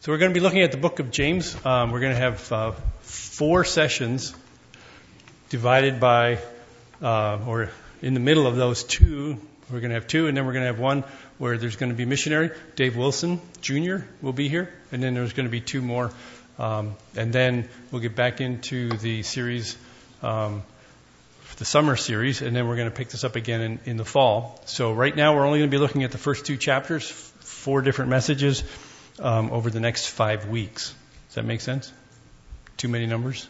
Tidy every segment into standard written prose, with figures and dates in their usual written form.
So we're going to be looking at the book of James. We're going to have 4 sessions divided by, or in the middle of those 2, we're going to have 2, and then we're going to have 1 where there's going to be missionary. Dave Wilson, Jr. will be here, and then there's going to be 2 more. And then we'll get back into the series, the summer series, and then we're going to pick this up again in the fall. So right now we're only going to be looking at the first 2 chapters, 4 different messages over the next 5 weeks. Does that make sense? Too many numbers?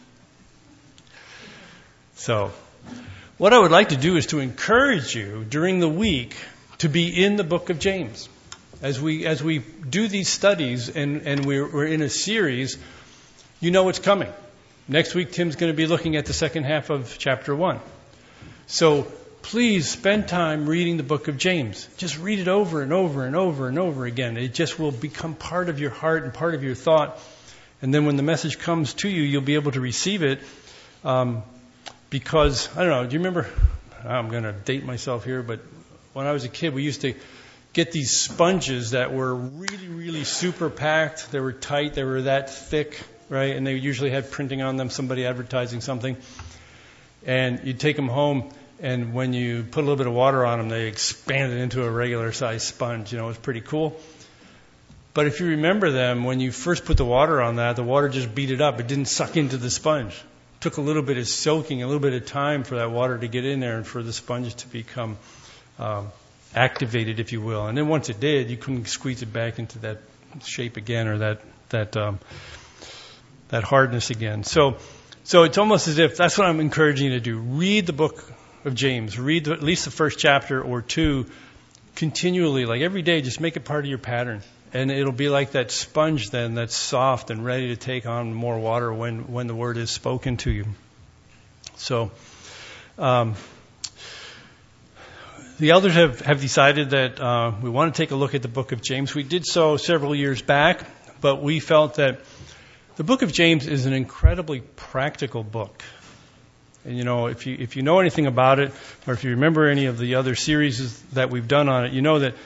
So what I would like to do is to encourage you during the week to be in the book of James. As we do these studies and we're in a series, you know what's coming. Next week, Tim's going to be looking at the second half of chapter 1. So please spend time reading the book of James. Just read it over and over and over and over again. It just will become part of your heart and part of your thought. And then when the message comes to you, you'll be able to receive it. Because, I don't know, do you remember, I'm going to date myself here, but when I was a kid, we used to get these sponges that were really, really super packed. They were tight. They were that thick, right? And they usually had printing on them, somebody advertising something. And you'd take them home, and when you put a little bit of water on them, they expanded into a regular-sized sponge. You know, it was pretty cool. But if you remember them, when you first put the water on that, the water just beat it up. It didn't suck into the sponge. It took a little bit of soaking, a little bit of time for that water to get in there and for the sponge to become activated, if you will. And then once it did, you couldn't squeeze it back into that shape again or that hardness again. So it's almost as if that's what I'm encouraging you to do. Read the book of James. Read at least the first chapter or 2 continually, like every day. Just make it part of your pattern. And it'll be like that sponge then that's soft and ready to take on more water when the word is spoken to you. So the elders have decided that we want to take a look at the book of James. We did so several years back, but we felt that the book of James is an incredibly practical book. And you know, if you know anything about it, or if you remember any of the other series that we've done on it, you know that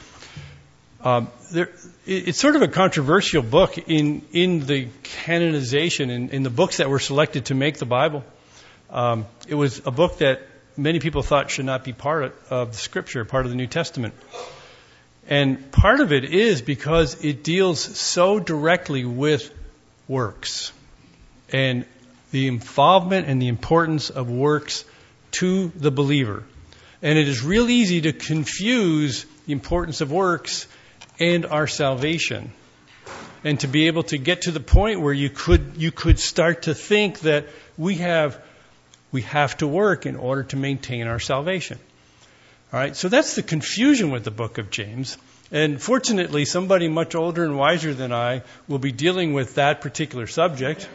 it's sort of a controversial book in the canonization, in the books that were selected to make the Bible. It was a book that many people thought should not be part of the Scripture, part of the New Testament. And part of it is because it deals so directly with works and the involvement and the importance of works to the believer. And it is real easy to confuse the importance of works and our salvation. And to be able to get to the point where you could start to think that we have to work in order to maintain our salvation. All right, so that's the confusion with the book of James. And fortunately, somebody much older and wiser than I will be dealing with that particular subject.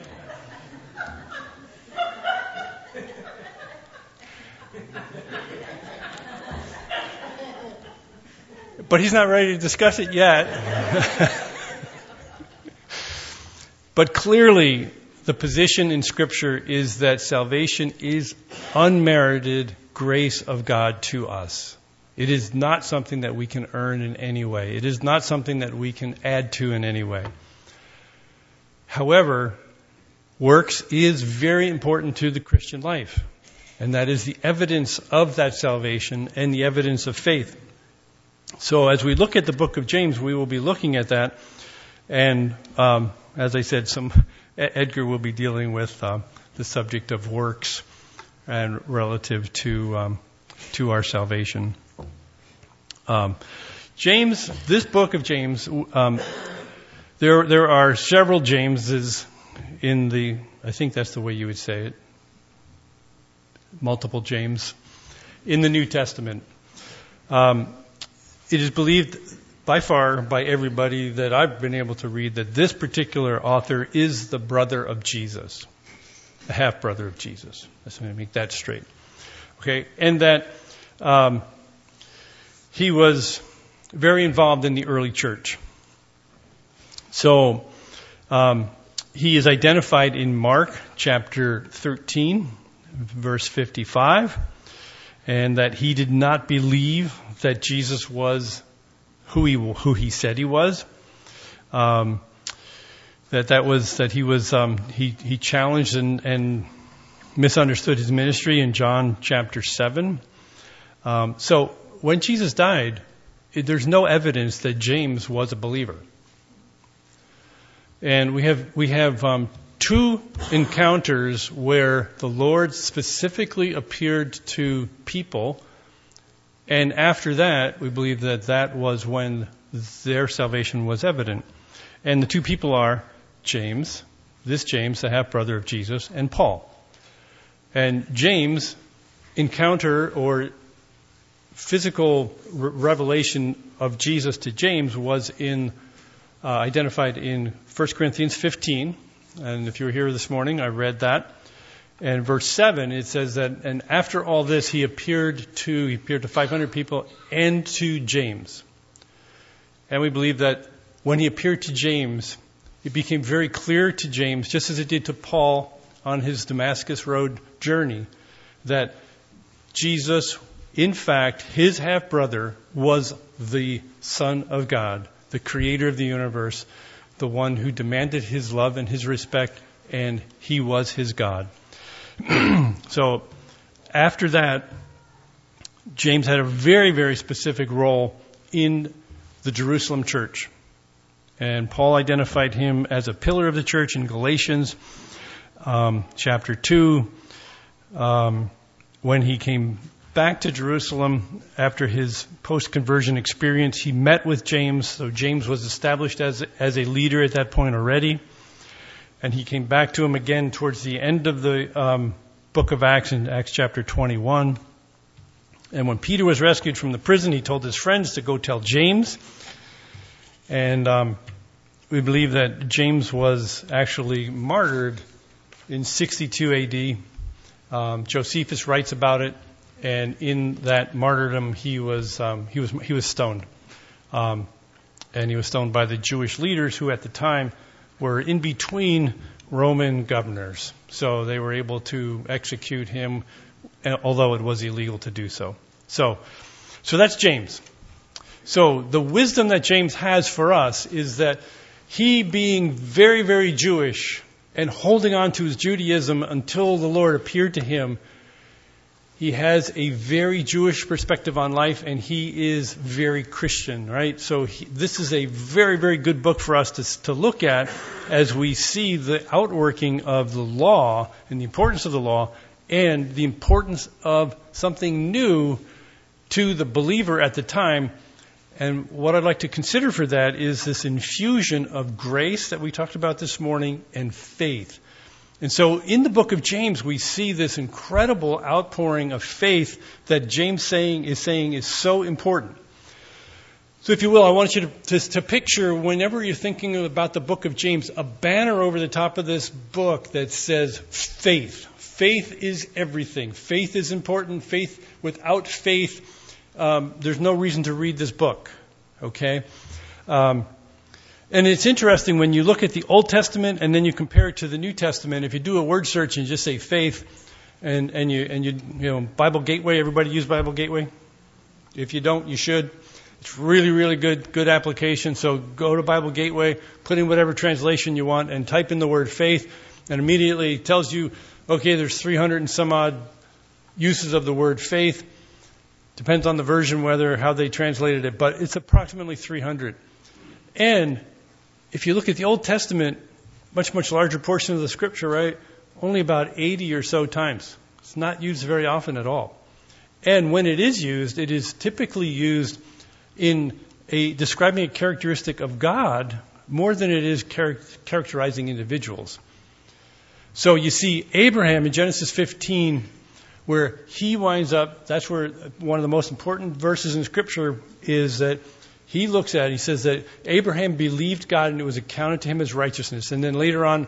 But he's not ready to discuss it yet. But clearly, the position in Scripture is that salvation is unmerited grace of God to us. It is not something that we can earn in any way. It is not something that we can add to in any way. However, works is very important to the Christian life. And that is the evidence of that salvation and the evidence of faith. So as we look at the book of James, we will be looking at that. And as I said, Edgar will be dealing with the subject of works and relative to our salvation. James, this book of James, there are several Jameses in the, I think that's the way you would say it, multiple James, in the New Testament. It is believed by far by everybody that I've been able to read that this particular author is the brother of Jesus, the half-brother of Jesus. Let's make that straight. Okay, and that he was very involved in the early church. So he is identified in Mark chapter 13, verse 55, and that he did not believe that Jesus was who he said he was. He challenged and misunderstood his ministry in John chapter 7. So when Jesus died, there's no evidence that James was a believer. And we have two encounters where the Lord specifically appeared to people, and after that, we believe that was when their salvation was evident. And the two people are James, the half-brother of Jesus, and Paul. And James' encounter or physical revelation of Jesus to James was identified in 1 Corinthians 15. And if you were here this morning, I read that. And verse 7, it says that, and after all this, he appeared to 500 people and to James. And we believe that when he appeared to James, it became very clear to James, just as it did to Paul on his Damascus Road journey, that Jesus, in fact, his half-brother, was the Son of God, the creator of the universe, the one who demanded his love and his respect, and he was his God. So after that, James had a very, very specific role in the Jerusalem church. And Paul identified him as a pillar of the church in Galatians chapter 2. When he came back to Jerusalem after his post-conversion experience, he met with James. So James was established as a leader at that point already. And he came back to him again towards the end of the book of Acts, in Acts chapter 21. And when Peter was rescued from the prison, he told his friends to go tell James. And we believe that James was actually martyred in 62 A.D. Josephus writes about it. And in that martyrdom, he was stoned, and he was stoned by the Jewish leaders who, at the time, were in between Roman governors. So they were able to execute him, although it was illegal to do so. So that's James. So the wisdom that James has for us is that he, being very, very Jewish and holding on to his Judaism until the Lord appeared to him, he has a very Jewish perspective on life, and he is very Christian, right? So this is a very, very good book for us to look at as we see the outworking of the law and the importance of the law and the importance of something new to the believer at the time. And what I'd like to consider for that is this infusion of grace that we talked about this morning and faith. And so in the book of James, we see this incredible outpouring of faith that James is saying is so important. So if you will, I want you to picture, whenever you're thinking about the book of James, a banner over the top of this book that says faith. Faith is everything. Faith is important. Without faith, there's no reason to read this book. Okay? And it's interesting when you look at the Old Testament and then you compare it to the New Testament. If you do a word search and just say faith, and you Bible Gateway, everybody use Bible Gateway? If you don't, you should. It's really, really good application. So go to Bible Gateway, put in whatever translation you want, and type in the word faith, and immediately it tells you, okay, there's 300 and some odd uses of the word faith. Depends on the version, how they translated it, but it's approximately 300. And if you look at the Old Testament, much, much larger portion of the Scripture, right? Only about 80 or so times. It's not used very often at all. And when it is typically used in describing a characteristic of God more than it is characterizing individuals. So you see Abraham in Genesis 15, where he winds up, that's where one of the most important verses in Scripture is that he looks at it, he says that Abraham believed God and it was accounted to him as righteousness. And then later on,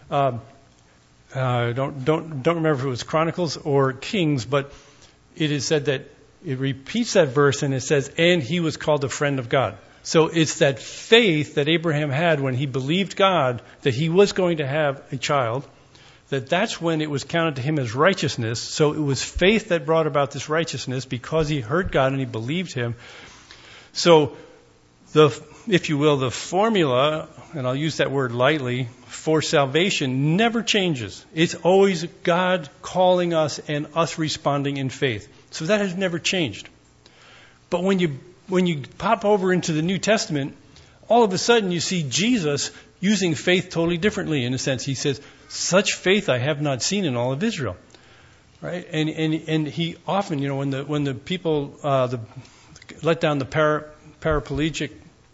don't remember if it was Chronicles or Kings, but it is said that it repeats that verse and it says, and he was called a friend of God. So it's that faith that Abraham had when he believed God that he was going to have a child, that's when it was counted to him as righteousness. So it was faith that brought about this righteousness because he heard God and he believed him. So if you will, the formula, and I'll use that word lightly, for salvation never changes. It's always God calling us and us responding in faith. So that has never changed. But when you pop over into the New Testament, all of a sudden you see Jesus using faith totally differently. In a sense, he says, "Such faith I have not seen in all of Israel." Right? And he often, when the people let down the paraplegic,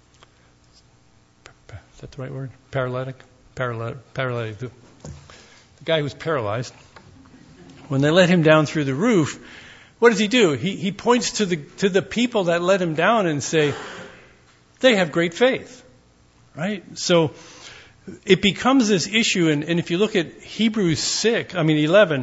is that the right word? Paralytic. The guy who's paralyzed. When they let him down through the roof, what does he do? He points to the people that let him down and say, they have great faith, right? So it becomes this issue, and if you look at Hebrews 11,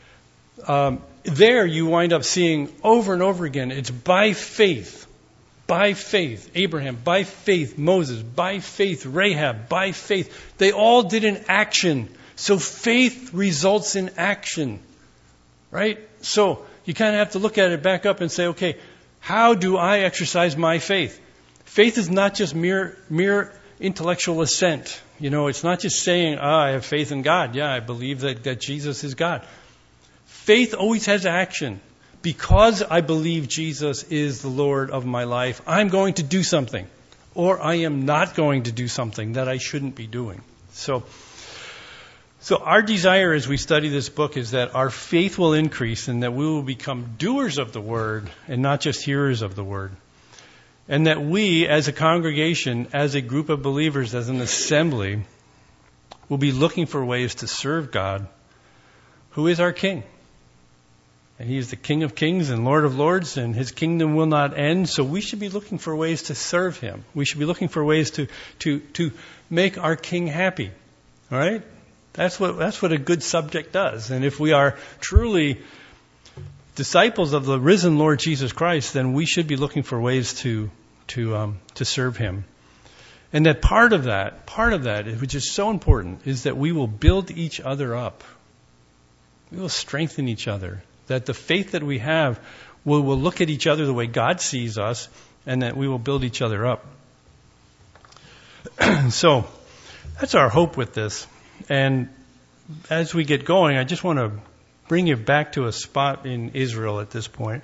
there you wind up seeing over and over again, it's by faith. By faith, Abraham, by faith, Moses, by faith, Rahab, by faith. They all did an action. So faith results in action, right? So you kind of have to look at it back up and say, okay, how do I exercise my faith? Faith is not just mere intellectual assent. It's not just saying, I have faith in God. Yeah, I believe that Jesus is God. Faith always has action. Because I believe Jesus is the Lord of my life, I'm going to do something. Or I am not going to do something that I shouldn't be doing. So our desire as we study this book is that our faith will increase and that we will become doers of the word and not just hearers of the word. And that we, as a congregation, as a group of believers, as an assembly, will be looking for ways to serve God, who is our King. And He is the King of Kings and Lord of Lords, and His kingdom will not end. So we should be looking for ways to serve Him. We should be looking for ways to make our King happy. All right? That's what a good subject does. And if we are truly disciples of the risen Lord Jesus Christ, then we should be looking for ways to serve Him. And that part of that, which is so important, is that we will build each other up. We will strengthen each other. That the faith that we have, we will look at each other the way God sees us, and that we will build each other up. So that's our hope with this. And as we get going, I just want to bring you back to a spot in Israel at this point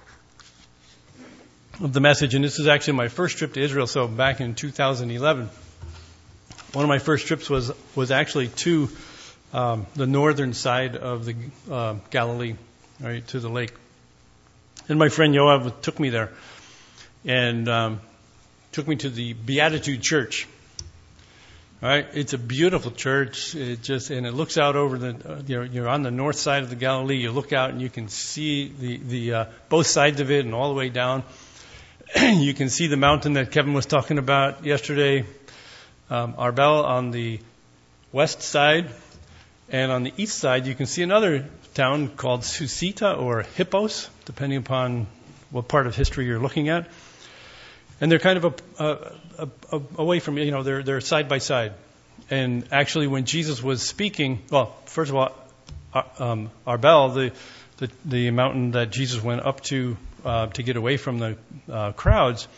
of the message. And this is actually my first trip to Israel, so back in 2011. One of my first trips was actually to the northern side of the Galilee, right, to the lake. And my friend Yoav took me there and took me to the Beatitude Church. All right, it's a beautiful church. And it looks out over you're on the north side of the Galilee. You look out and you can see the both sides of it and all the way down. You can see the mountain that Kevin was talking about yesterday, Arbel on the west side. And on the east side, you can see another town called Susita or Hippos, depending upon what part of history you're looking at. And they're kind of away from, they're side by side. And actually, when Jesus was speaking, well, first of all, Arbel, the mountain that Jesus went up to get away from the crowds,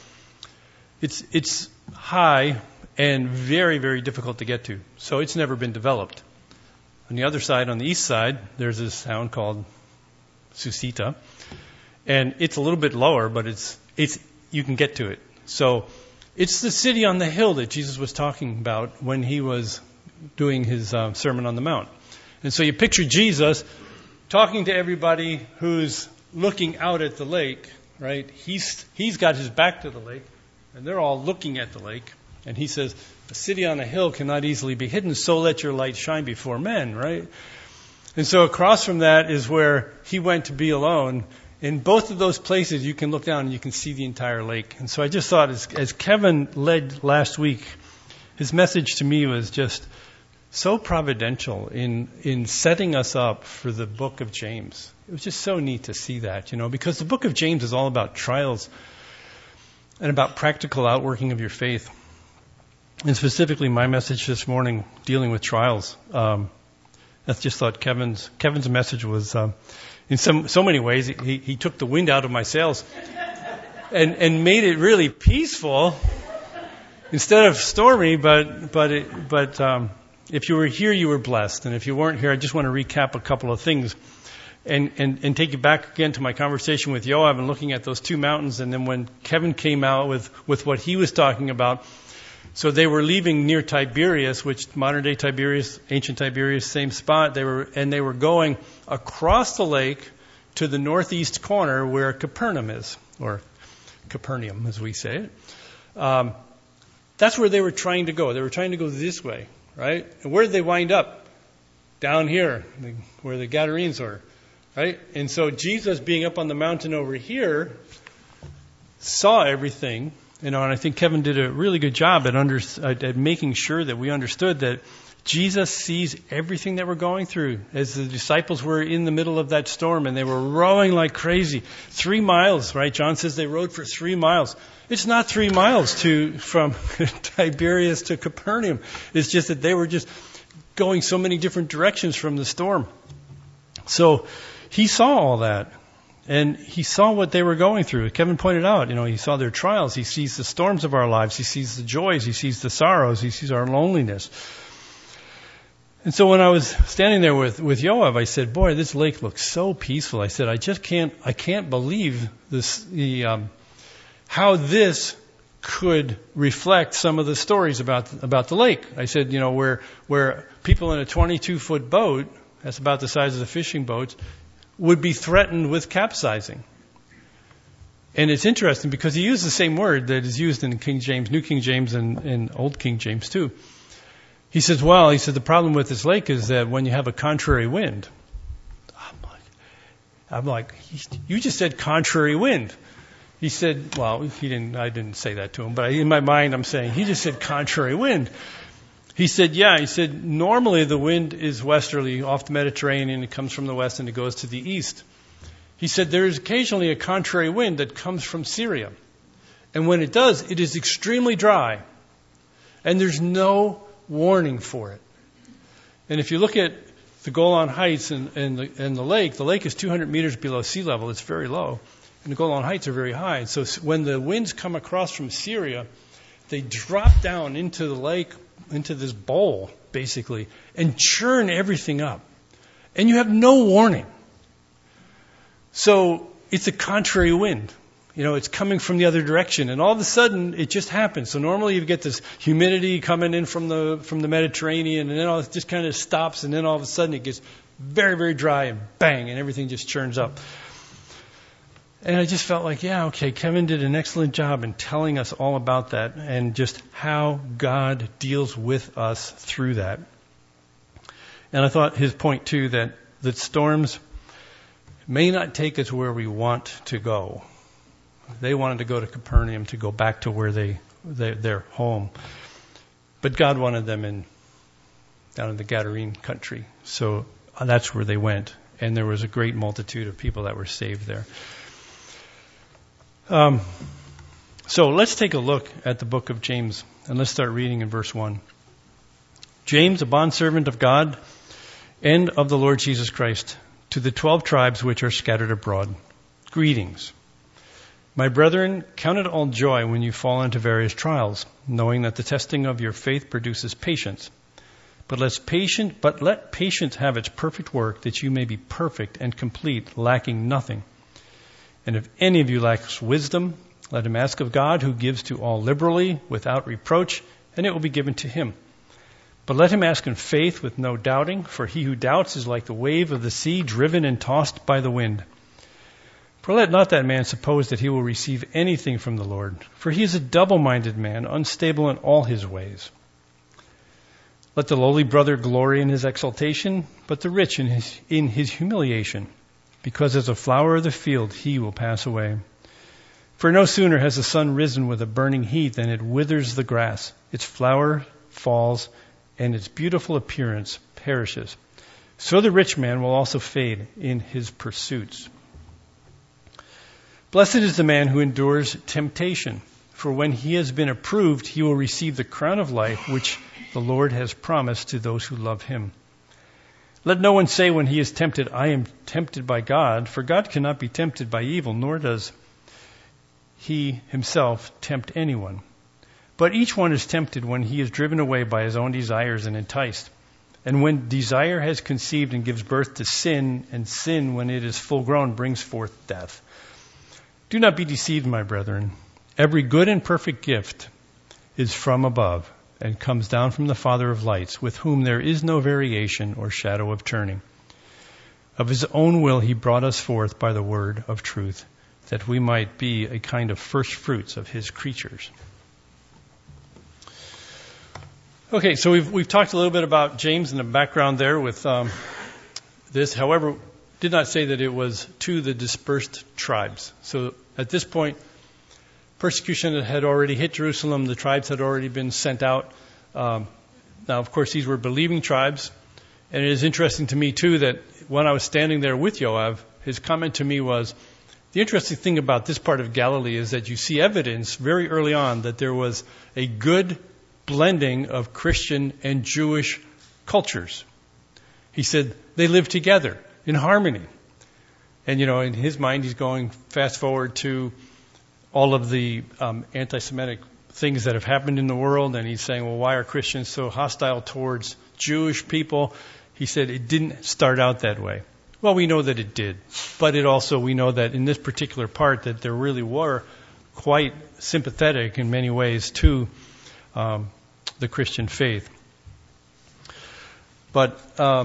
it's high and very, very difficult to get to. So it's never been developed. On the other side, on the east side, there's this town called Susita, and it's a little bit lower, but it's you can get to it. So it's the city on the hill that Jesus was talking about when He was doing His Sermon on the Mount. And so you picture Jesus talking to everybody who's looking out at the lake, right? He's got his back to the lake, and they're all looking at the lake. And He says, a city on a hill cannot easily be hidden, so let your light shine before men, right? And so across from that is where He went to be alone. In both of those places, you can look down and you can see the entire lake. And so I just thought, as Kevin led last week, his message to me was just so providential in setting us up for the book of James. It was just so neat to see that, because the book of James is all about trials and about practical outworking of your faith. And specifically, my message this morning dealing with trials. I just thought Kevin's message was, in so many ways, he took the wind out of my sails and made it really peaceful. instead of stormy, but if you were here, you were blessed. And if you weren't here, I just want to recap a couple of things and take you back again to my conversation with Yoav and looking at those two mountains. And then when Kevin came out with what he was talking about, so they were leaving near Tiberias, which modern day Tiberias, ancient Tiberias, same spot. They were going across the lake to the northeast corner where Capernaum is, or Capernaum as we say it. That's where they were trying to go. They were trying to go this way, right? And where did they wind up? Down here, where the Gadarenes were, right? And so Jesus, being up on the mountain over here, saw everything. And I think Kevin did a really good job at making sure that we understood that Jesus sees everything that we're going through. As the disciples were in the middle of that storm and they were rowing like crazy. 3 miles, right? John says they rowed for 3 miles. It's not 3 miles from Tiberias to Capernaum. It's just that they were just going so many different directions from the storm. So he saw all that. And he saw what they were going through. Kevin pointed out, he saw their trials. He sees the storms of our lives. He sees the joys. He sees the sorrows. He sees our loneliness. And so when I was standing there with Yoav, I said, boy, this lake looks so peaceful. I said, I can't believe this, how this could reflect some of the stories about the lake. I said, where people in a 22-foot boat, that's about the size of the fishing boats, would be threatened with capsizing. And it's interesting because he used the same word that is used in King James, New King James, and Old King James too. He says, the problem with this lake is that when you have a contrary wind, I'm like, you just said contrary wind. He said, I didn't say that to him, but in my mind I'm saying, he just said contrary wind. He said, normally the wind is westerly off the Mediterranean. It comes from the west and it goes to the east. He said there is occasionally a contrary wind that comes from Syria. And when it does, it is extremely dry. And there's no warning for it. And if you look at the Golan Heights and the lake is 200 meters below sea level. It's very low. And the Golan Heights are very high. So when the winds come across from Syria, they drop down into the lake, into this bowl, basically, and churn everything up. And you have no warning. So it's a contrary wind. It's coming from the other direction. And all of a sudden, it just happens. So normally you get this humidity coming in from the Mediterranean, and then it just kind of stops, and then all of a sudden it gets very, very dry, and bang, and everything just churns up. And I just felt like, Kevin did an excellent job in telling us all about that and just how God deals with us through that. And I thought his point, too, that storms may not take us where we want to go. They wanted to go to Capernaum, to go back to where their home. But God wanted them down in the Gadarene country. So that's where they went. And there was a great multitude of people that were saved there. So let's take a look at the book of James, and let's start reading in verse 1. James, a bondservant of God and of the Lord Jesus Christ, to the 12 tribes which are scattered abroad, greetings. My brethren, count it all joy when you fall into various trials, knowing that the testing of your faith produces patience. But let patience have its perfect work, that you may be perfect and complete, lacking nothing. And if any of you lacks wisdom, let him ask of God, who gives to all liberally, without reproach, and it will be given to him. But let him ask in faith with no doubting, for he who doubts is like the wave of the sea, driven and tossed by the wind. For let not that man suppose that he will receive anything from the Lord, for he is a double-minded man, unstable in all his ways. Let the lowly brother glory in his exaltation, but the rich in his humiliation, because as a flower of the field he will pass away. For no sooner has the sun risen with a burning heat than it withers the grass, its flower falls, and its beautiful appearance perishes. So the rich man will also fade in his pursuits. Blessed is the man who endures temptation, for when he has been approved, he will receive the crown of life which the Lord has promised to those who love him. Let no one say when he is tempted, I am tempted by God, for God cannot be tempted by evil, nor does he himself tempt anyone. But each one is tempted when he is driven away by his own desires and enticed. And when desire has conceived and gives birth to sin, and sin, when it is full grown, brings forth death. Do not be deceived, my brethren. Every good and perfect gift is from above and comes down from the Father of lights, with whom there is no variation or shadow of turning. Of his own will he brought us forth by the word of truth, that we might be a kind of first fruits of his creatures. Okay, so we've talked a little bit about James and the background there with this. However, did not say that it was to the dispersed tribes. So at this point, persecution had already hit Jerusalem. The tribes had already been sent out. Now, of course, these were believing tribes. And it is interesting to me, too, that when I was standing there with Yoav, his comment to me was, the interesting thing about this part of Galilee is that you see evidence very early on that there was a good blending of Christian and Jewish cultures. He said they lived together in harmony. And, in his mind, he's going fast forward to all of the anti-Semitic things that have happened in the world. And he's saying, well, why are Christians so hostile towards Jewish people? He said it didn't start out that way. Well, we know that it did. But we know that in this particular part that there really were quite sympathetic in many ways to the Christian faith. But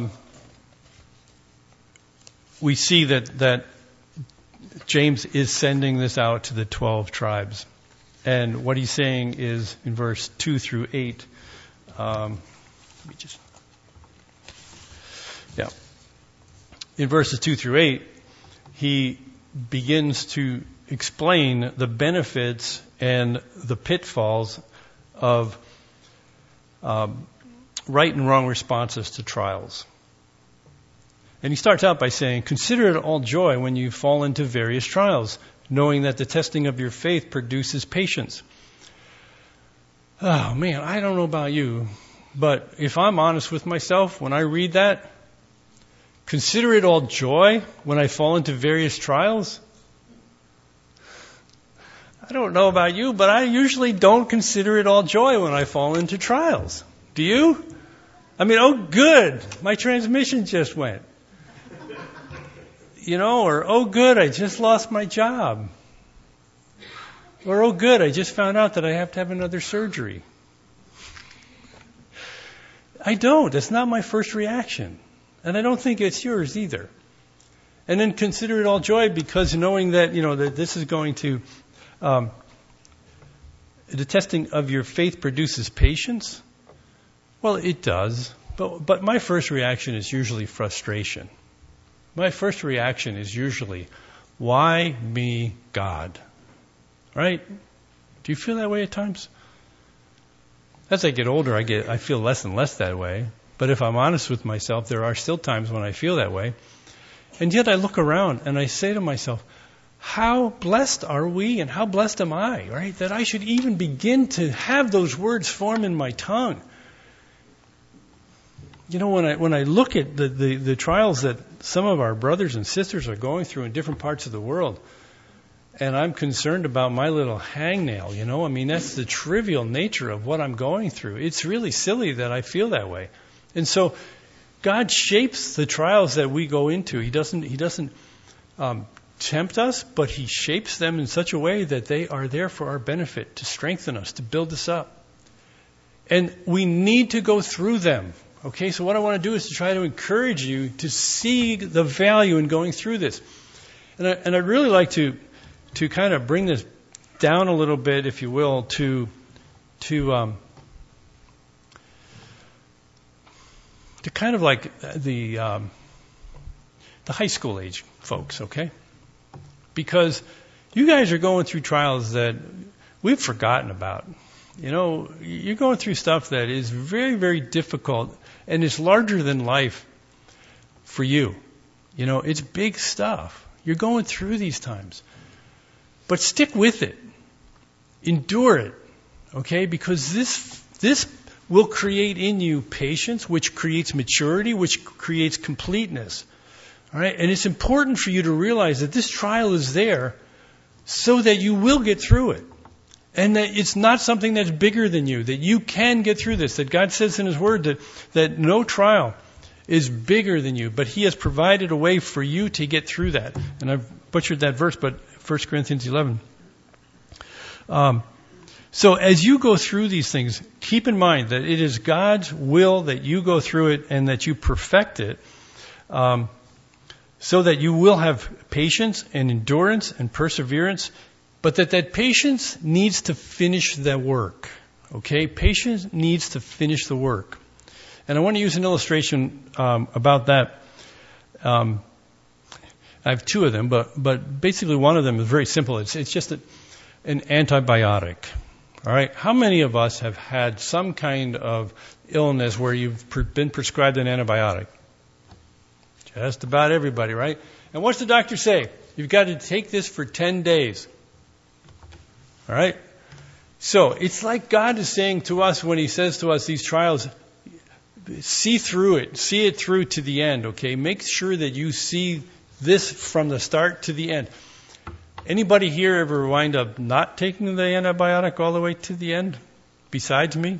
we see that James is sending this out to the 12 tribes. And what he's saying is in verse 2 through 8. In verses 2 through 8, he begins to explain the benefits and the pitfalls of right and wrong responses to trials. And he starts out by saying, consider it all joy when you fall into various trials, knowing that the testing of your faith produces patience. Oh man, I don't know about you, but if I'm honest with myself, when I read that, consider it all joy when I fall into various trials. I don't know about you, but I usually don't consider it all joy when I fall into trials. Do you? I mean, oh good, my transmission just went. Or oh good, I just lost my job. Or oh good, I just found out that I have to have another surgery. I don't. That's not my first reaction. And I don't think it's yours either. And then consider it all joy because knowing that, that this is going to, the testing of your faith produces patience. Well, it does. But my first reaction is usually frustration. My first reaction is usually, why me, God? Right? Do you feel that way at times? As I get older, I feel less and less that way. But if I'm honest with myself, there are still times when I feel that way. And yet I look around and I say to myself, how blessed are we and how blessed am I, right? That I should even begin to have those words form in my tongue. When I look at the trials that some of our brothers and sisters are going through in different parts of the world, and I'm concerned about my little hangnail, that's the trivial nature of what I'm going through. It's really silly that I feel that way. And so God shapes the trials that we go into. He doesn't tempt us, but He shapes them in such a way that they are there for our benefit, to strengthen us, to build us up. And we need to go through them. Okay, so what I want to do is to try to encourage you to see the value in going through this. And I'd really like to kind of bring this down a little bit, if you will, to kind of like the high school age folks, okay? Because you guys are going through trials that we've forgotten about. You're going through stuff that is very, very difficult, and it's larger than life for you. It's big stuff. You're going through these times. But stick with it. Endure it, okay? Because this will create in you patience, which creates maturity, which creates completeness. All right? And it's important for you to realize that this trial is there so that you will get through it. And that it's not something that's bigger than you, that you can get through this, that God says in His Word that no trial is bigger than you, but He has provided a way for you to get through that. And I've butchered that verse, but 1 Corinthians 11. So as you go through these things, keep in mind that it is God's will that you go through it and that you perfect it, so that you will have patience and endurance and perseverance, but that patience needs to finish the work. Okay? Patience needs to finish the work. And I want to use an illustration about that. I have two of them, but basically one of them is very simple. It's just an antibiotic. All right? How many of us have had some kind of illness where you've been prescribed an antibiotic? Just about everybody, right? And what's the doctor say? You've got to take this for 10 days. All right? So it's like God is saying to us when He says to us these trials, see through it. See it through to the end, okay? Make sure that you see this from the start to the end. Anybody here ever wind up not taking the antibiotic all the way to the end? Besides me?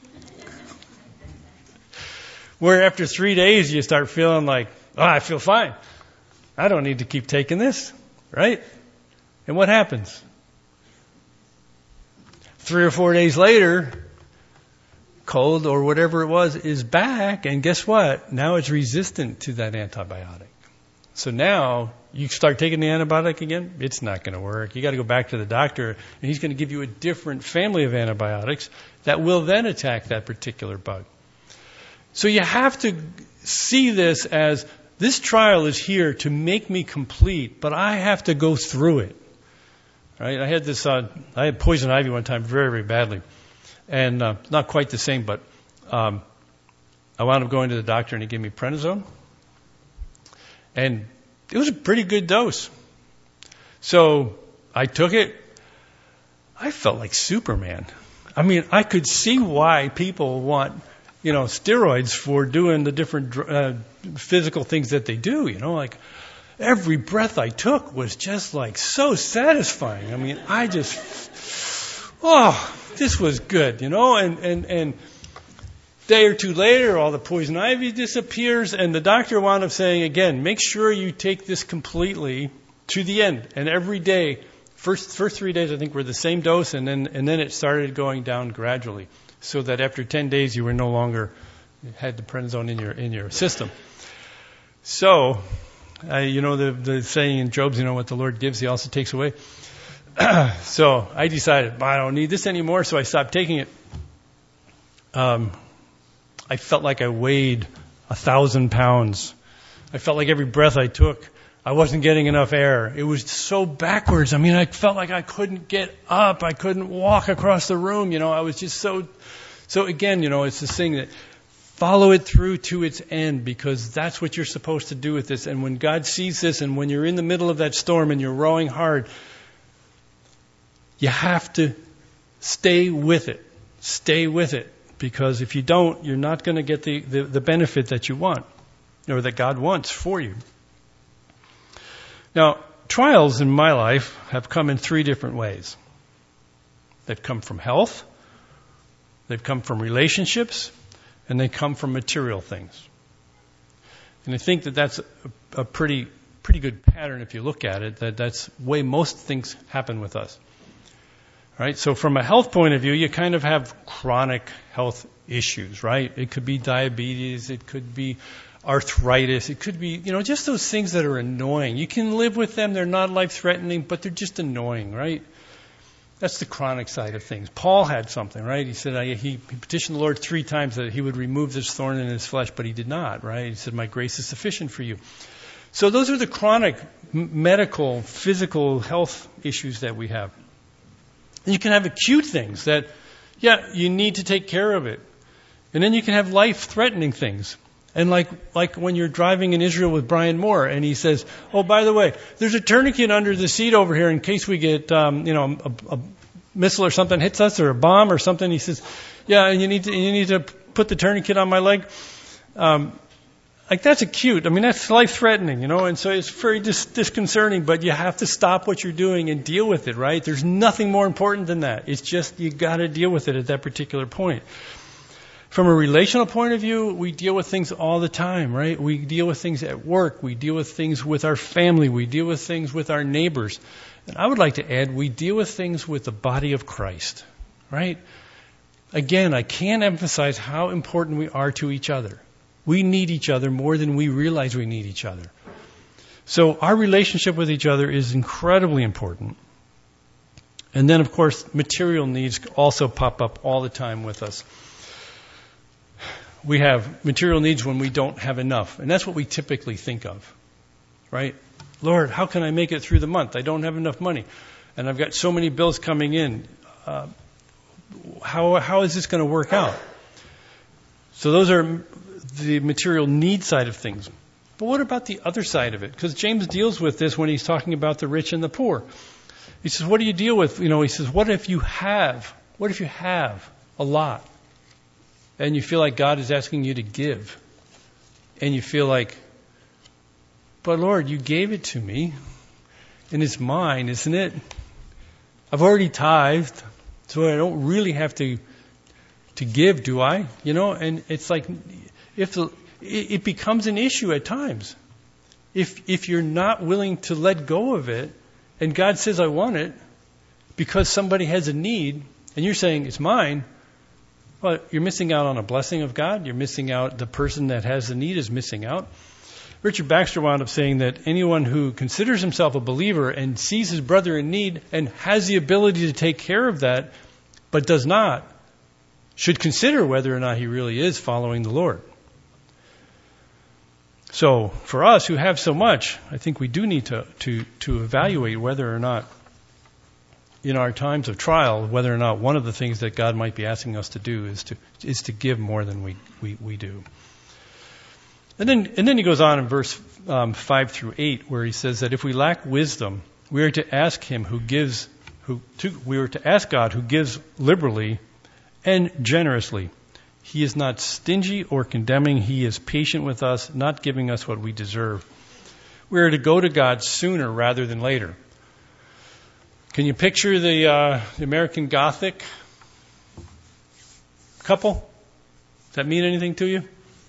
Where after 3 days you start feeling like, oh, I feel fine. I don't need to keep taking this, right? And what happens? 3 or 4 days later, cold or whatever it was is back, and guess what? Now it's resistant to that antibiotic. So now you start taking the antibiotic again, it's not going to work. You got to go back to the doctor, and he's going to give you a different family of antibiotics that will then attack that particular bug. So you have to see this as this trial is here to make me complete, but I have to go through it. Right? I had poison ivy one time very, very badly. And not quite the same, but I wound up going to the doctor and he gave me prednisone. And it was a pretty good dose. So I took it. I felt like Superman. I mean, I could see why people want, steroids for doing the different physical things that they do, like every breath I took was just like so satisfying. I mean, this was good, and day or two later, all the poison ivy disappears, and the doctor wound up saying, again, make sure you take this completely to the end. And every day, first 3 days, I think, were the same dose, and then it started going down gradually, so that after 10 days, you were no longer had the prednisone in your system. So, the saying in Job, what the Lord gives, He also takes away. So I decided, I don't need this anymore, so I stopped taking it. I felt like I weighed 1,000 pounds. I felt like every breath I took, I wasn't getting enough air. It was so backwards. I mean, I felt like I couldn't get up. I couldn't walk across the room. I was just so again, it's this thing that follow it through to its end, because that's what you're supposed to do with this. And when God sees this, and when you're in the middle of that storm and you're rowing hard, you have to stay with it. Stay with it. Because if you don't, you're not going to get the benefit that you want, or that God wants for you. Now, trials in my life have come in 3 different ways. They've come from health, they've come from relationships, and they come from material things. And I think that's a pretty good pattern if you look at it, that's the way most things happen with us. Right? So from a health point of view, you kind of have chronic health issues, right? It could be diabetes, it could be arthritis, it could be, just those things that are annoying. You can live with them, they're not life-threatening, but they're just annoying, right? That's the chronic side of things. Paul had something, right? He said he petitioned the Lord 3 times that He would remove this thorn in his flesh, but He did not, right? He said, my grace is sufficient for you. So those are the chronic medical, physical health issues that we have. And you can have acute things that, you need to take care of it. And then you can have life-threatening things. And like when you're driving in Israel with Brian Moore, and he says, oh, by the way, there's a tourniquet under the seat over here in case we get, a missile or something hits us, or a bomb or something. He says, and you need to put the tourniquet on my leg. like that's acute. I mean, that's life-threatening, and so it's very disconcerting, but you have to stop what you're doing and deal with it, right? There's nothing more important than that. It's just you got to deal with it at that particular point. From a relational point of view, we deal with things all the time, right? We deal with things at work. We deal with things with our family. We deal with things with our neighbors. And I would like to add, we deal with things with the body of Christ, right? Again, I can't emphasize how important we are to each other. We need each other more than we realize we need each other. So our relationship with each other is incredibly important. And then, of course, material needs also pop up all the time with us. We have material needs when we don't have enough. And that's what we typically think of, right? Lord, how can I make it through the month? I don't have enough money. And I've got so many bills coming in. How is this going to work out? So those are the material need side of things. But what about the other side of it? Because James deals with this when he's talking about the rich and the poor. He says, what do you deal with? He says, what if you have a lot and you feel like God is asking you to give and you feel like, but Lord, you gave it to me and it's mine, isn't it? I've already tithed, so I don't really have to give, do I? And it's like, it becomes an issue at times. If you're not willing to let go of it, and God says, I want it, because somebody has a need, and you're saying, it's mine, well, you're missing out on a blessing of God. You're missing out, the person that has the need is missing out. Richard Baxter wound up saying that anyone who considers himself a believer and sees his brother in need and has the ability to take care of that, but does not, should consider whether or not he really is following the Lord. So for us who have so much, I think we do need to evaluate whether or not in our times of trial, whether or not one of the things that God might be asking us to do is to give more than we do. And then he goes on in verse 5 through 8, where he says that if we lack wisdom, we are to ask Him we are to ask God who gives liberally and generously. He is not stingy or condemning. He is patient with us, not giving us what we deserve. We are to go to God sooner rather than later. Can you picture the American Gothic couple? Does that mean anything to you?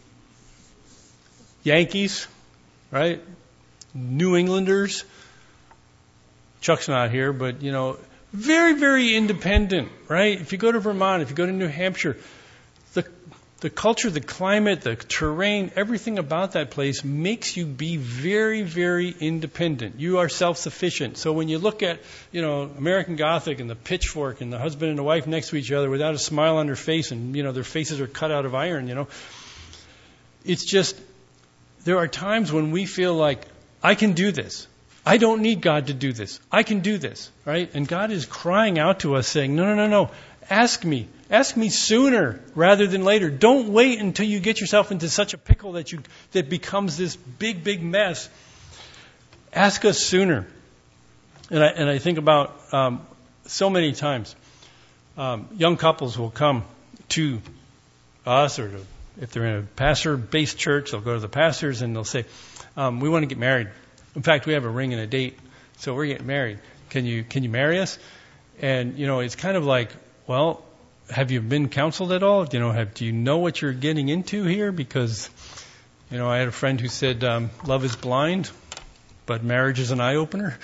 Yankees, right? New Englanders. Chuck's not here, but, very, very independent, right? If you go to Vermont, if you go to New Hampshire, the culture, the climate, the terrain, everything about that place makes you be very, very independent. You are self-sufficient. So when you look at, American Gothic and the pitchfork and the husband and the wife next to each other without a smile on their face and, their faces are cut out of iron, it's just, there are times when we feel like, I can do this. I don't need God to do this. I can do this, right? And God is crying out to us saying, no. Ask me. Ask me sooner rather than later. Don't wait until you get yourself into such a pickle that becomes this big, big mess. Ask us sooner. And I think about so many times, young couples will come to us, or if they're in a pastor-based church, they'll go to the pastors and they'll say, we want to get married. In fact, we have a ring and a date, so we're getting married. Can you marry us? And, it's kind of like, well, have you been counseled at all? Do you know what you're getting into here? Because, I had a friend who said, love is blind, but marriage is an eye-opener.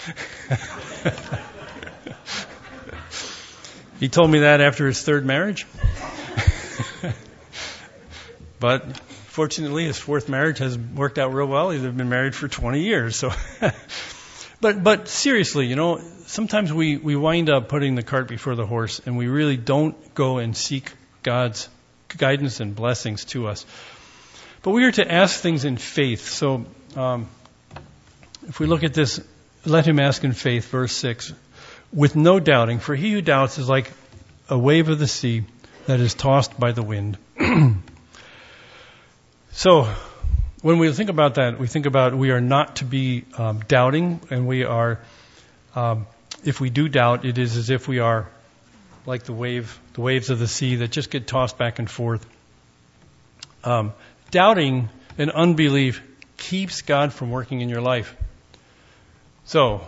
He told me that after his third marriage. But fortunately, his fourth marriage has worked out real well. He's been married for 20 years. So, but seriously, sometimes we wind up putting the cart before the horse, and we really don't go and seek God's guidance and blessings to us. But we are to ask things in faith. So, if we look at this, let him ask in faith, verse 6, with no doubting, for he who doubts is like a wave of the sea that is tossed by the wind. So, when we think about that, we think about we are not to be doubting, and we are, if we do doubt, it is as if we are like the waves of the sea that just get tossed back and forth. Doubting and unbelief keeps God from working in your life. So,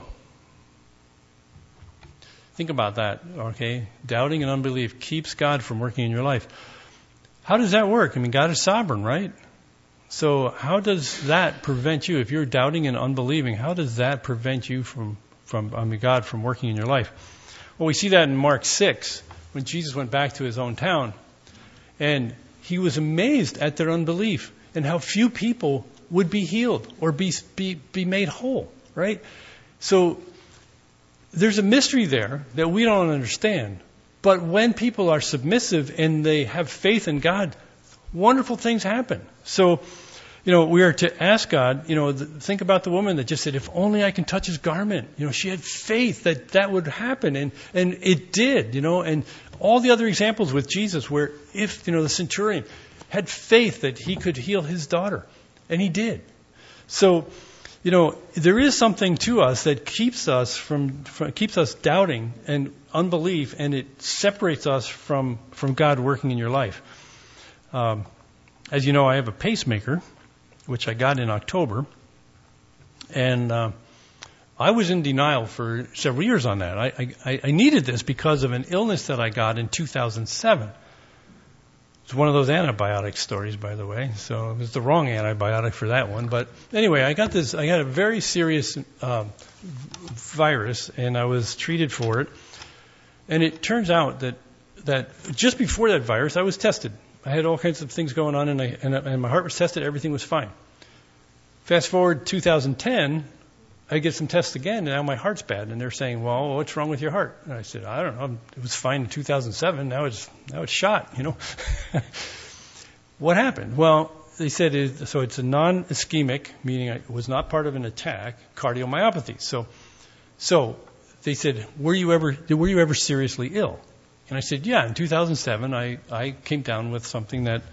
think about that, okay? Doubting and unbelief keeps God from working in your life. How does that work? I mean, God is sovereign, right? So how does that prevent you? If you're doubting and unbelieving, how does that prevent you from God from working in your life? Well, we see that in Mark 6, when Jesus went back to his own town. And he was amazed at their unbelief and how few people would be healed or be made whole, right? So there's a mystery there that we don't understand. But when people are submissive and they have faith in God, wonderful things happen. So, we are to ask God, think about the woman that just said, if only I can touch his garment. She had faith that would happen. And it did, and all the other examples with Jesus where if, the centurion had faith that he could heal his daughter. And he did. So, there is something to us that keeps us keeps us doubting and unbelief, and it separates us from God working in your life. As you know, I have a pacemaker, which I got in October, and I was in denial for several years on that. I needed this because of an illness that I got in 2007. It's one of those antibiotic stories, by the way. So it was the wrong antibiotic for that one. But anyway, I got a very serious virus, and I was treated for it. And it turns out that just before that virus, I was tested. I had all kinds of things going on, and my heart was tested. Everything was fine. Fast forward 2010, I get some tests again, and now my heart's bad. And they're saying, well, what's wrong with your heart? And I said, I don't know. It was fine in 2007. Now it's shot, What happened? Well, they said it's a non-ischemic, meaning it was not part of an attack, cardiomyopathy. So they said, were you ever seriously ill? And I said, yeah, in 2007, I came down with something that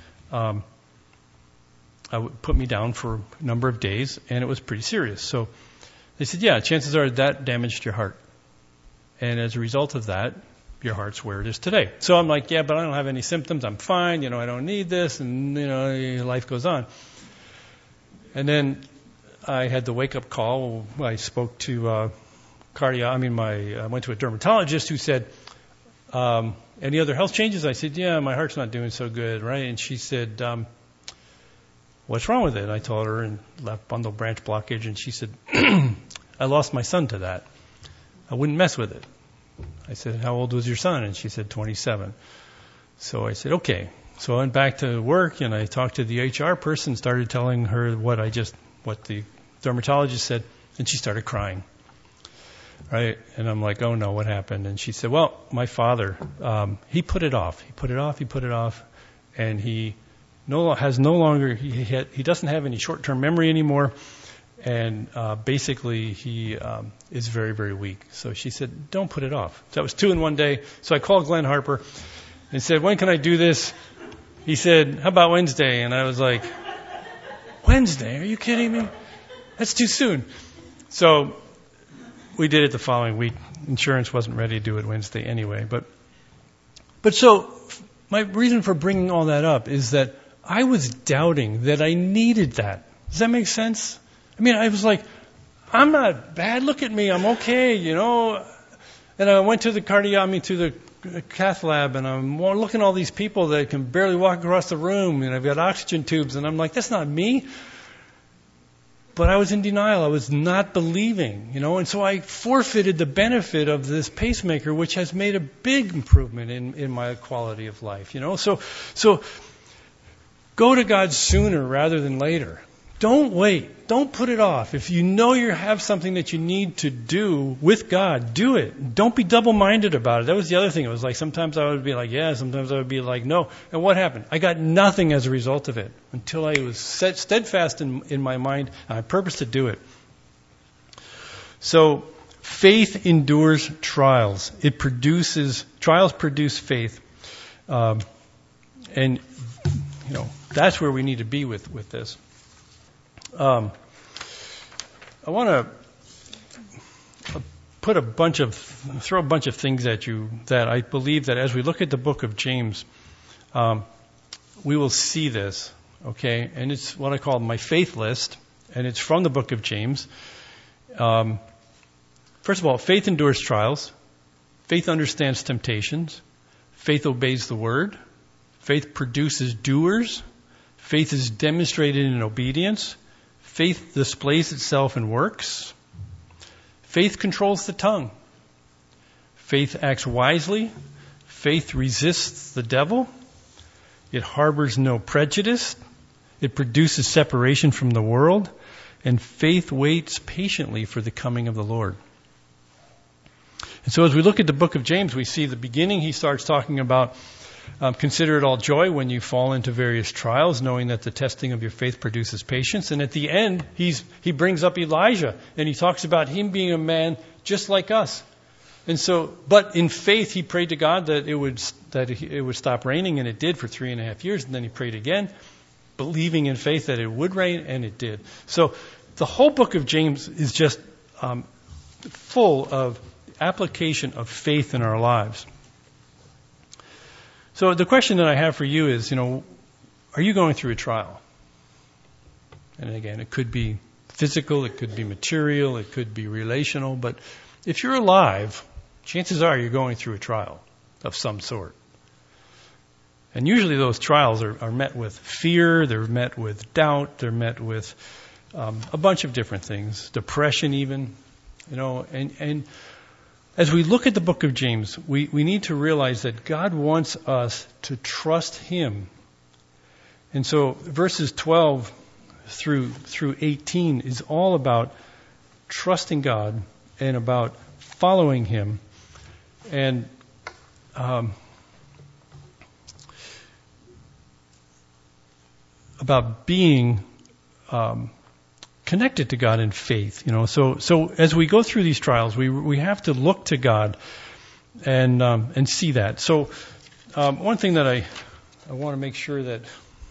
put me down for a number of days, and it was pretty serious. So they said, yeah, chances are that damaged your heart. And as a result of that, your heart's where it is today. So I'm like, yeah, but I don't have any symptoms. I'm fine. I don't need this. And, life goes on. And then I had the wake-up call. I spoke to I went to a dermatologist who said, any other health changes? I said, yeah, my heart's not doing so good, right? And she said, what's wrong with it? I told her, and left bundle branch blockage, and she said, I lost my son to that. I wouldn't mess with it. I said, how old was your son? And she said, 27. So I said, okay. So I went back to work, and I talked to the HR person, started telling her what the dermatologist said, and she started crying. Right? And I'm like, oh no, what happened? And she said, well, my father, he put it off. He put it off, and he doesn't have any short-term memory anymore, and basically he is very, very weak. So she said, don't put it off. So that was 2 in one day. So I called Glenn Harper and said, when can I do this? He said, how about Wednesday? And I was like, Wednesday? Are you kidding me? That's too soon. So we did it the following week. Insurance wasn't ready to do it Wednesday anyway. But so my reason for bringing all that up is that I was doubting that I needed that. Does that make sense? I mean, I was like, I'm not bad. Look at me. I'm okay, And I went to the to the cath lab, and I'm looking at all these people that can barely walk across the room, and I've got oxygen tubes, and I'm like, that's not me. But I was in denial. I was not believing, and so I forfeited the benefit of this pacemaker, which has made a big improvement in my quality of life, So go to God sooner rather than later. Don't wait. Don't put it off. If you know you have something that you need to do with God, do it. Don't be double-minded about it. That was the other thing. It was like sometimes I would be like, yeah, sometimes I would be like, no. And what happened? I got nothing as a result of it until I was steadfast in my mind, and I purposed to do it. So faith endures trials. Trials produce faith. And that's where we need to be with this. I want to throw a bunch of things at you that I believe that as we look at the book of James, we will see this. Okay, and it's what I call my faith list, and it's from the book of James. First of all, faith endures trials. Faith understands temptations. Faith obeys the word. Faith produces doers. Faith is demonstrated in obedience. Faith displays itself in works. Faith controls the tongue. Faith acts wisely. Faith resists the devil. It harbors no prejudice. It produces separation from the world. And faith waits patiently for the coming of the Lord. And so as we look at the book of James, we see the beginning, he starts talking about consider it all joy when you fall into various trials, knowing that the testing of your faith produces patience. And at the end, he brings up Elijah, and he talks about him being a man just like us. And so, but in faith, he prayed to God that it would stop raining, and it did for 3.5 years. And then he prayed again, believing in faith that it would rain, and it did. So the whole book of James is just full of application of faith in our lives. So the question that I have for you is, are you going through a trial? And again, it could be physical, it could be material, it could be relational, but if you're alive, chances are you're going through a trial of some sort. And usually those trials are met with fear, they're met with doubt, they're met with a bunch of different things, depression even, and as we look at the book of James, we need to realize that God wants us to trust Him. And so verses 12 through 18 is all about trusting God and about following Him and about being connected to God in faith, So as we go through these trials, we have to look to God and see that. So one thing that I want to make sure that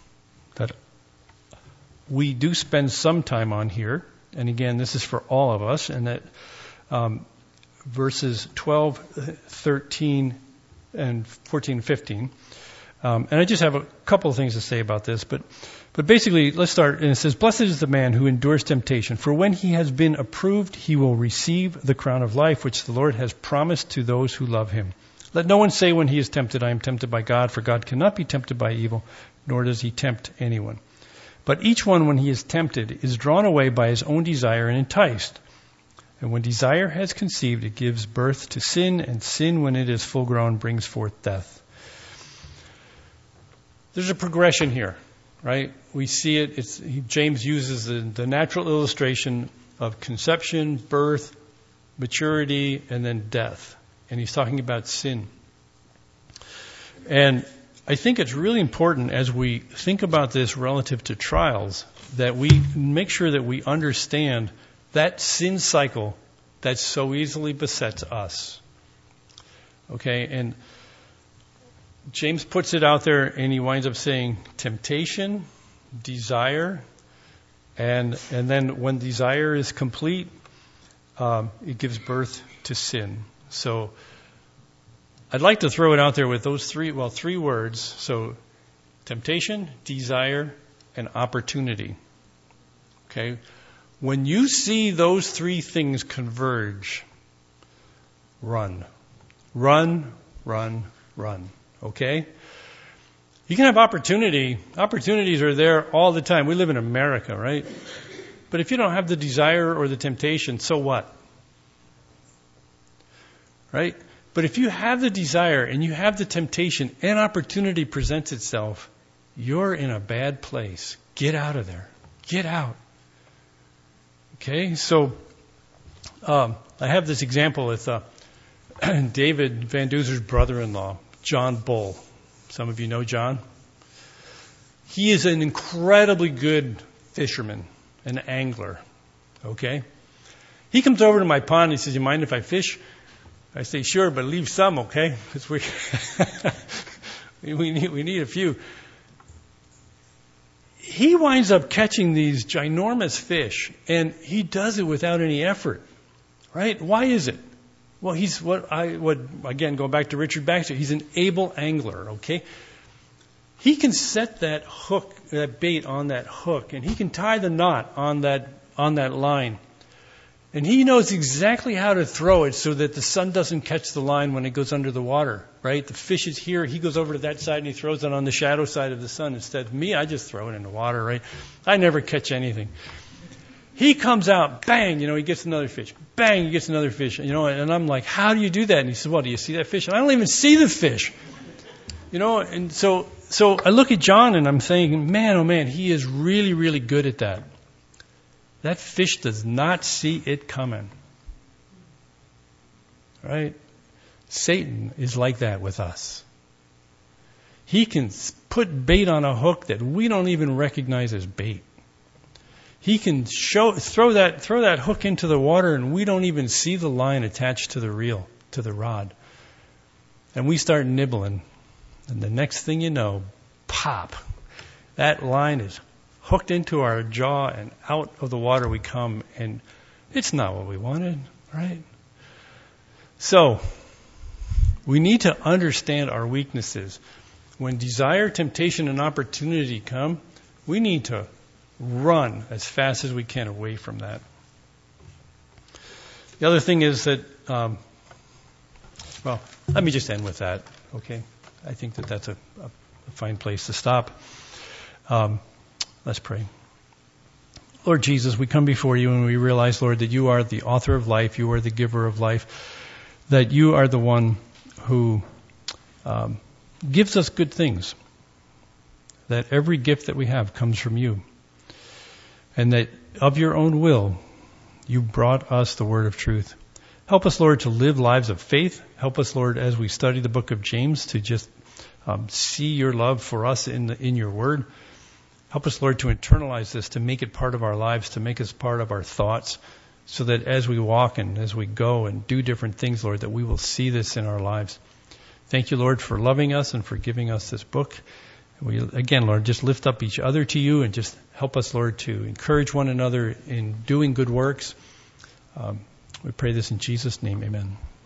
we do spend some time on here, and again, this is for all of us, and that verses 12, 13, and 14, and 15. And I just have a couple of things to say about this, but basically, let's start. And it says, "Blessed is the man who endures temptation, for when he has been approved, he will receive the crown of life, which the Lord has promised to those who love him. Let no one say when he is tempted, I am tempted by God, for God cannot be tempted by evil, nor does he tempt anyone. But each one, when he is tempted, is drawn away by his own desire and enticed. And when desire has conceived, it gives birth to sin, and sin, when it is full grown, brings forth death." There's a progression here, right? We see it. James uses the natural illustration of conception, birth, maturity, and then death. And he's talking about sin. And I think it's really important as we think about this relative to trials that we make sure that we understand that sin cycle that so easily besets us. Okay? And James puts it out there, and he winds up saying temptation, desire, and then when desire is complete, it gives birth to sin. So I'd like to throw it out there with those three words. So temptation, desire, and opportunity. Okay? When you see those three things converge, run. Run, run, run. Okay? You can have opportunity. Opportunities are there all the time. We live in America, right? But if you don't have the desire or the temptation, so what? Right? But if you have the desire and you have the temptation and opportunity presents itself, you're in a bad place. Get out of there. Get out. Okay? So, I have this example with David Van Duzer's brother-in-law, John Bull. Some of you know John. He is an incredibly good fisherman, an angler. Okay? He comes over to my pond and he says, "You mind if I fish?" I say, "Sure, but leave some, okay? Because we need a few." He winds up catching these ginormous fish, and he does it without any effort. Right? Why is it? Well, again, going back to Richard Baxter, he's an able angler, okay? He can set that hook, that bait on that hook, and he can tie the knot on that line. And he knows exactly how to throw it so that the sun doesn't catch the line when it goes under the water, right? The fish is here, he goes over to that side and he throws it on the shadow side of the sun. Instead of me, I just throw it in the water, right? I never catch anything. He comes out, bang, he gets another fish. Bang, he gets another fish. And I'm like, how do you do that? And he said, well, do you see that fish? And I don't even see the fish. And so I look at John and I'm thinking, man, oh man, he is really, really good at that. That fish does not see it coming. Right? Satan is like that with us. He can put bait on a hook that we don't even recognize as bait. He can throw that hook into the water and we don't even see the line attached to the reel, to the rod. And we start nibbling. And the next thing you know, pop, that line is hooked into our jaw and out of the water we come, and it's not what we wanted, right? So, we need to understand our weaknesses. When desire, temptation, and opportunity come, we need to run as fast as we can away from that. The other thing is that, let me just end with that, okay? I think that's a fine place to stop. Let's pray. Lord Jesus, we come before you and we realize, Lord, that you are the author of life, you are the giver of life, that you are the one who gives us good things, that every gift that we have comes from you, and that of your own will, you brought us the word of truth. Help us, Lord, to live lives of faith. Help us, Lord, as we study the book of James, to just see your love for us in your word. Help us, Lord, to internalize this, to make it part of our lives, to make us part of our thoughts, so that as we walk and as we go and do different things, Lord, that we will see this in our lives. Thank you, Lord, for loving us and for giving us this book. We, again, Lord, just lift up each other to you and just help us, Lord, to encourage one another in doing good works. We pray this in Jesus' name. Amen.